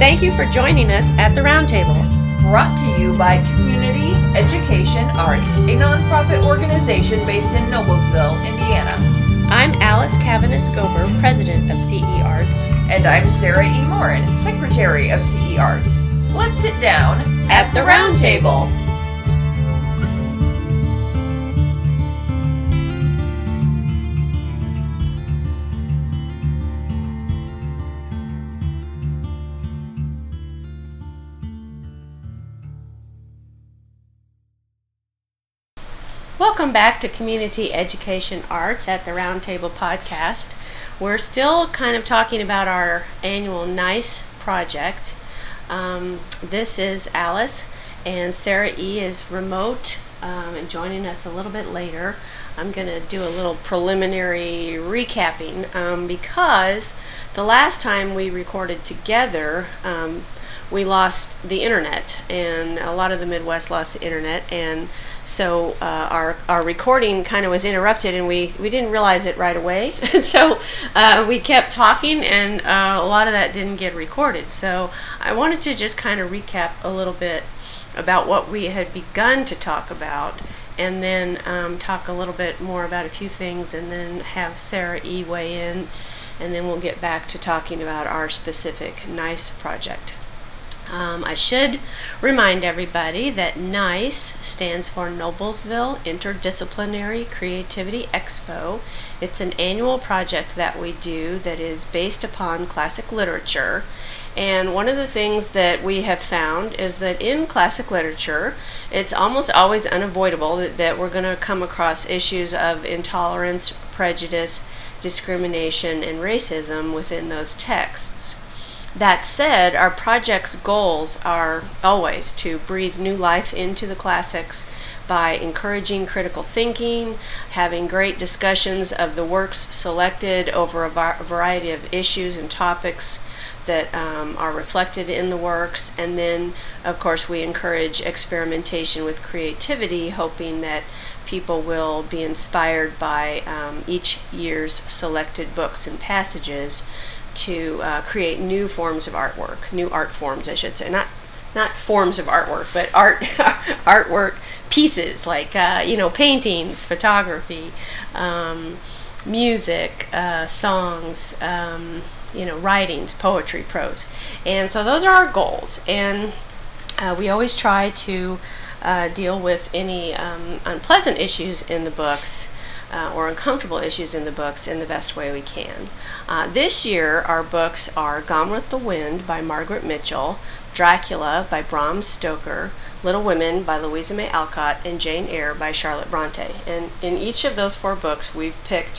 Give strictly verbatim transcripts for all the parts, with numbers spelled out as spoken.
Thank you for joining us at the Roundtable. Brought to you by Community Education Arts, a nonprofit organization based in Noblesville, Indiana. I'm Alice Cavanis-Gober, President of C E Arts. And I'm Sarah E. Morin, Secretary of C E Arts. Let's sit down at, at the Roundtable. Welcome back to Community Education Arts at the Roundtable podcast. We're still kind of talking about our annual NICE project. Um, this is Alice, and Sarah E. is remote um, and joining us a little bit later. I'm going to do a little preliminary recapping um, because the last time we recorded together, um, we lost the internet, and a lot of the Midwest lost the internet, and so uh, our our recording kind of was interrupted, and we, we didn't realize it right away. so uh, we kept talking, and uh, a lot of that didn't get recorded. So I wanted to just kind of recap a little bit about what we had begun to talk about, and then um, talk a little bit more about a few things, and then have Sarah E. weigh in, and then we'll get back to talking about our specific NICE project. Um, I should remind everybody that NICE stands for Noblesville Interdisciplinary Creativity Expo. It's an annual project that we do that is based upon classic literature. And one of the things that we have found is that in classic literature, it's almost always unavoidable that, that we're going to come across issues of intolerance, prejudice, discrimination, and racism within those texts. That said, our project's goals are always to breathe new life into the classics by encouraging critical thinking, having great discussions of the works selected over a variety of issues and topics that um, are reflected in the works, and then, of course, we encourage experimentation with creativity, hoping that people will be inspired by um, each year's selected books and passages to uh, create new forms of artwork, new art forms, I should say, not not forms of artwork, but art artwork pieces like uh, you know paintings, photography, um, music, uh, songs, um, you know writings, poetry, prose, and so those are our goals, and uh, we always try to uh, deal with any um, unpleasant issues in the books. Uh, or uncomfortable issues in the books in the best way we can. Uh, this year, our books are Gone with the Wind by Margaret Mitchell, Dracula by Bram Stoker, Little Women by Louisa May Alcott, and Jane Eyre by Charlotte Bronte. And in each of those four books, we've picked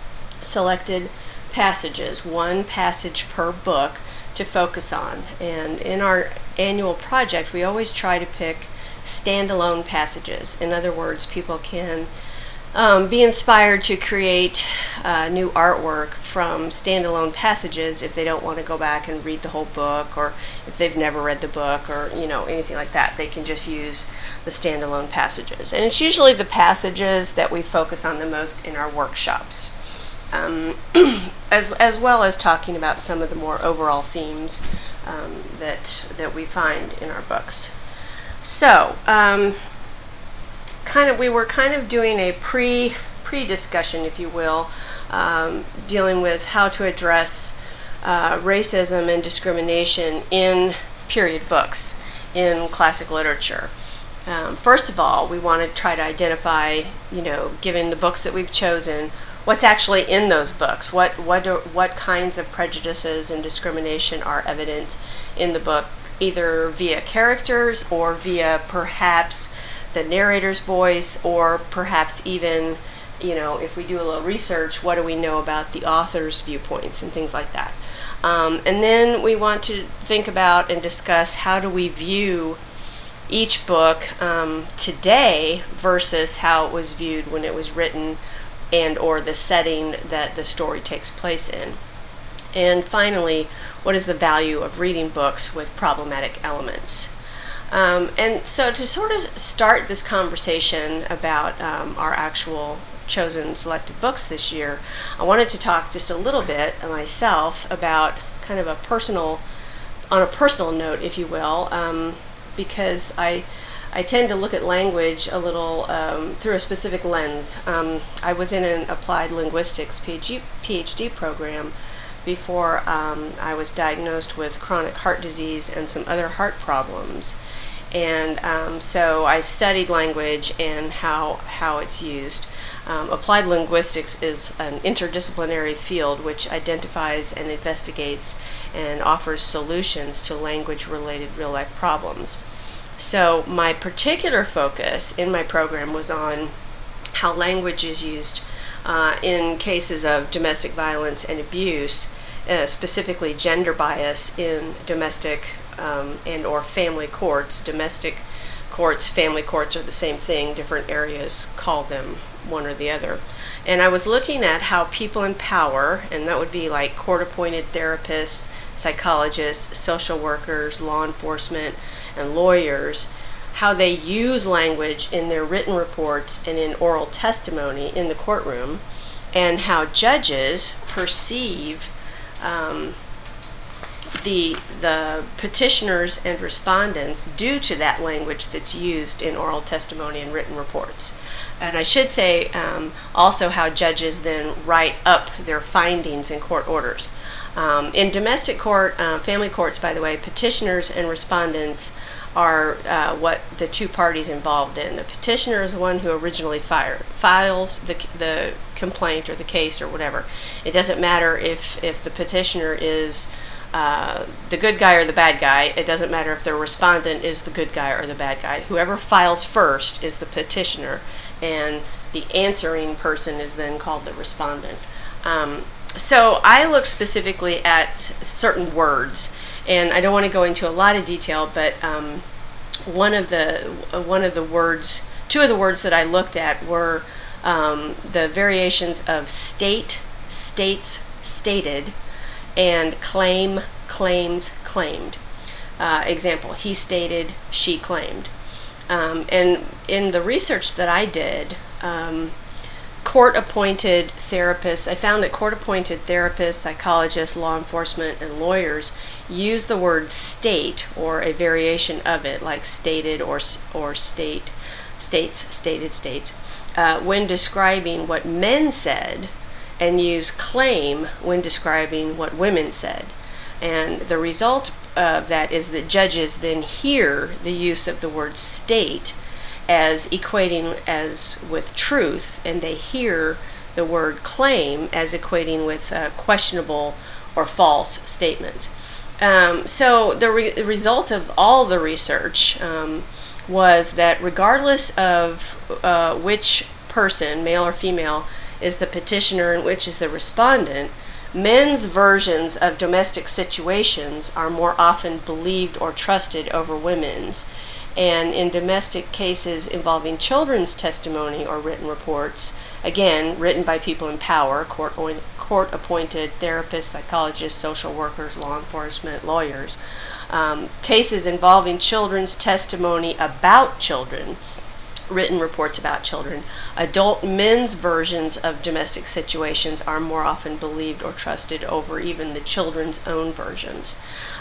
selected passages, one passage per book, to focus on. And in our annual project, we always try to pick standalone passages. In other words, people can Um, be inspired to create uh, new artwork from standalone passages if they don't want to go back and read the whole book, or if they've never read the book, or you know anything like that. They can just use the standalone passages, and it's usually the passages that we focus on the most in our workshops, um, as as well as talking about some of the more overall themes um, that that we find in our books. So. Um, Kind of, we were kind of doing a pre pre discussion, if you will, um, dealing with how to address uh, racism and discrimination in period books in classic literature. Um, first of all, we want to try to identify, you know, given the books that we've chosen, what's actually in those books. What what are, what kinds of prejudices and discrimination are evident in the book, either via characters or via perhaps the narrator's voice, or perhaps even, you know, if we do a little research, what do we know about the author's viewpoints and things like that. Um, and then we want to think about and discuss how do we view each book um, today versus how it was viewed when it was written, and or the setting that the story takes place in. And finally, what is the value of reading books with problematic elements? Um, and so to sort of start this conversation about um, our actual chosen selected books this year, I wanted to talk just a little bit myself about kind of a personal on a personal note, if you will, um, because I I tend to look at language a little um, through a specific lens. Um, I was in an applied linguistics PhD, PhD program before um, I was diagnosed with chronic heart disease and some other heart problems. And um, so I studied language and how, how it's used. Um, applied linguistics is an interdisciplinary field which identifies and investigates and offers solutions to language-related real-life problems. So my particular focus in my program was on how language is used uh, in cases of domestic violence and abuse, uh, specifically gender bias in domestic um, and or family courts. Domestic courts, family courts are the same thing. Different areas call them one or the other. And I was looking at how people in power, and that would be like court-appointed therapists, psychologists, social workers, law enforcement, and lawyers, how they use language in their written reports and in oral testimony in the courtroom, and how judges perceive um, the the petitioners and respondents due to that language that's used in oral testimony and written reports. And I should say um, also how judges then write up their findings in court orders. Um, in domestic court, uh, family courts, by the way, petitioners and respondents are uh, what the two parties involved in. The petitioner is the one who originally fire, files the the complaint or the case or whatever. It doesn't matter if, if the petitioner is uh, the good guy or the bad guy. It doesn't matter if the respondent is the good guy or the bad guy. Whoever files first is the petitioner, and the answering person is then called the respondent. Um, so I look specifically at certain words, and I don't want to go into a lot of detail, but um, one of the uh, one of the words, two of the words that I looked at were um, the variations of state, states, stated, and claim, claims, claimed. Uh, example, he stated, she claimed. Um, and in the research that I did, um, court-appointed therapists, I found that court-appointed therapists, psychologists, law enforcement, and lawyers use the word state or a variation of it, like stated or or state, states, stated, states, uh, when describing what men said, and use claim when describing what women said. And the result of that is that judges then hear the use of the word state as equating as with truth, and they hear the word claim as equating with uh, questionable or false statements. Um, so the, re- the result of all the research um, was that regardless of uh, which person, male or female, is the petitioner and which is the respondent, men's versions of domestic situations are more often believed or trusted over women's. And in domestic cases involving children's testimony or written reports, again, written by people in power, court, court-appointed therapists, psychologists, social workers, law enforcement, lawyers, um, cases involving children's testimony about children, written reports about children, adult men's versions of domestic situations are more often believed or trusted over even the children's own versions.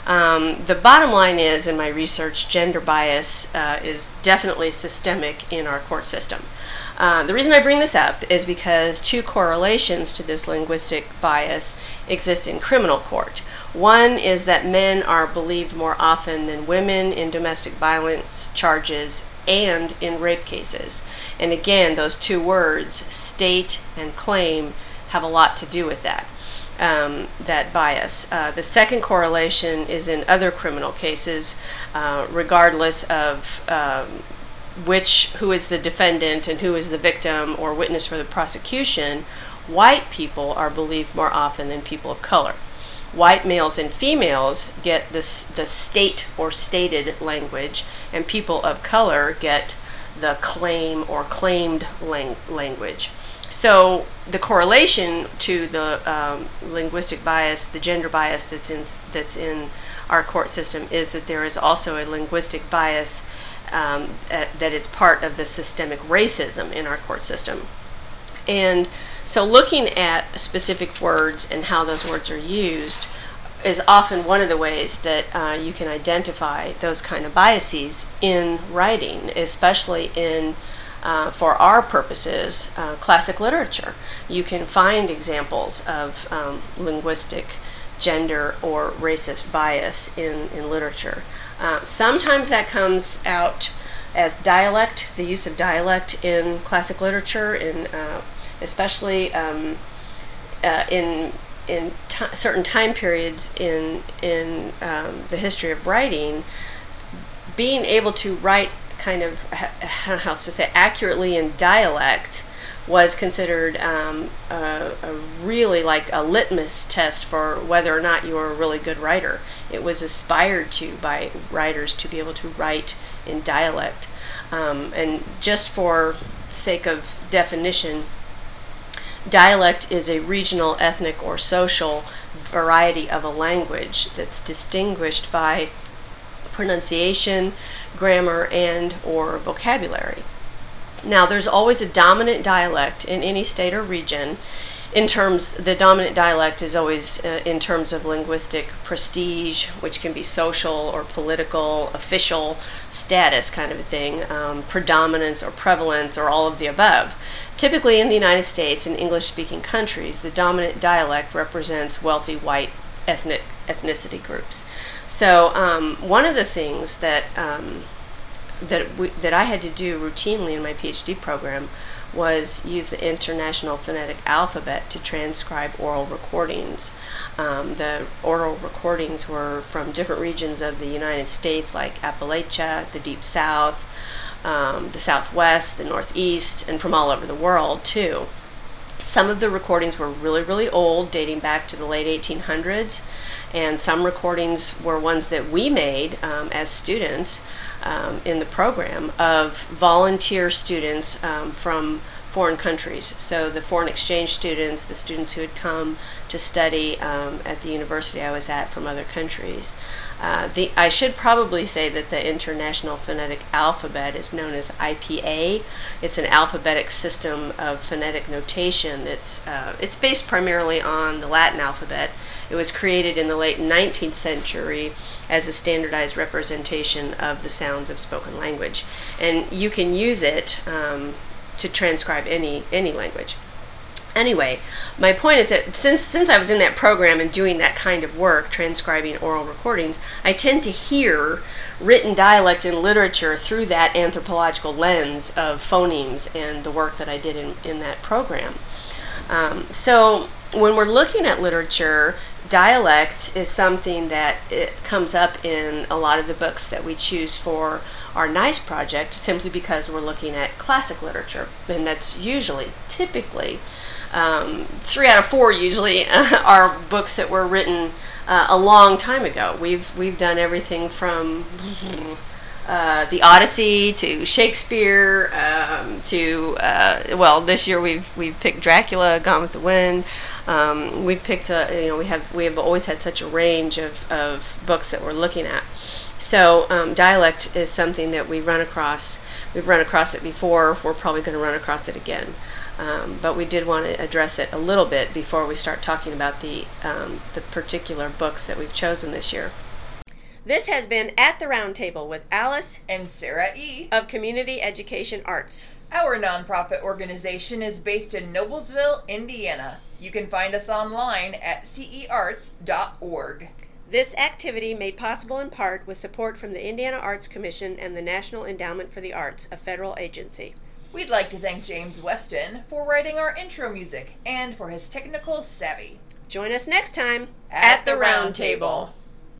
Um, the bottom line is, in my research, gender bias uh, is definitely systemic in our court system. Uh, the reason I bring this up is because two correlations to this linguistic bias exist in criminal court. One is that men are believed more often than women in domestic violence charges and in rape cases. And again, those two words, state and claim, have a lot to do with that, um, that bias. Uh, the second correlation is in other criminal cases, uh, regardless of um, which, who is the defendant and who is the victim or witness for the prosecution, white people are believed more often than people of color. White males and females get this the state or stated language, and people of color get the claim or claimed lang- language. So the correlation to the um, linguistic bias, the gender bias that's in that's in our court system, is that there is also a linguistic bias um, at, that is part of the systemic racism in our court system. And so looking at specific words and how those words are used is often one of the ways that uh, you can identify those kind of biases in writing, especially in, uh, for our purposes, uh, classic literature. You can find examples of um, linguistic, gender, or racist bias in, in literature. Uh, sometimes that comes out as dialect, the use of dialect in classic literature, in uh, especially um, uh, in in t- certain time periods in in um, the history of writing. Being able to write kind of, I don't know how to say, accurately in dialect was considered um, a, a really like a litmus test for whether or not you were a really good writer. It was aspired to by writers to be able to write in dialect. Um, and just for sake of definition, dialect is a regional, ethnic, or social variety of a language that's distinguished by pronunciation, grammar, and or vocabulary. Now, there's always a dominant dialect in any state or region. In terms, the dominant dialect is always uh, in terms of linguistic prestige, which can be social or political, official status kind of a thing, um, predominance or prevalence, or all of the above. Typically in the United States and English-speaking countries, the dominant dialect represents wealthy white ethnic ethnicity groups. So um, one of the things that um, that we, that I had to do routinely in my PhD program was use the International Phonetic Alphabet to transcribe oral recordings. Um, the oral recordings were from different regions of the United States, like Appalachia, the Deep South, um, the Southwest, the Northeast, and from all over the world, too. Some of the recordings were really, really old, dating back to the late eighteen hundreds, and some recordings were ones that we made um, as students um, in the program of volunteer students um, from foreign countries. So the foreign exchange students, the students who had come to study um, at the university I was at from other countries. Uh, the, I should probably say that the International Phonetic Alphabet is known as I P A. It's an alphabetic system of phonetic notation that's uh, it's based primarily on the Latin alphabet. It was created in the late nineteenth century as a standardized representation of the sounds of spoken language. And you can use it um, to transcribe any any language. Anyway, my point is that since since I was in that program and doing that kind of work, transcribing oral recordings, I tend to hear written dialect in literature through that anthropological lens of phonemes and the work that I did in, in that program. Um, so when we're looking at literature, dialect is something that it comes up in a lot of the books that we choose for our NICE project, simply because we're looking at classic literature, and that's usually, typically, um, three out of four usually uh, are books that were written uh, a long time ago. We've we've done everything from uh, the Odyssey to Shakespeare um, to uh, well, this year we've we've picked Dracula, Gone with the Wind. Um, we've picked a, you know we have we have always had such a range of, of books that we're looking at. So um, dialect is something that we run across. We've run across it before. We're probably going to run across it again. Um, but we did want to address it a little bit before we start talking about the um, the particular books that we've chosen this year. This has been At the Round Table with Alice and Sarah E. of Community Education Arts. Our nonprofit organization is based in Noblesville, Indiana. You can find us online at c e arts dot org. This activity made possible in part with support from the Indiana Arts Commission and the National Endowment for the Arts, a federal agency. We'd like to thank James Weston for writing our intro music and for his technical savvy. Join us next time at the Round Table.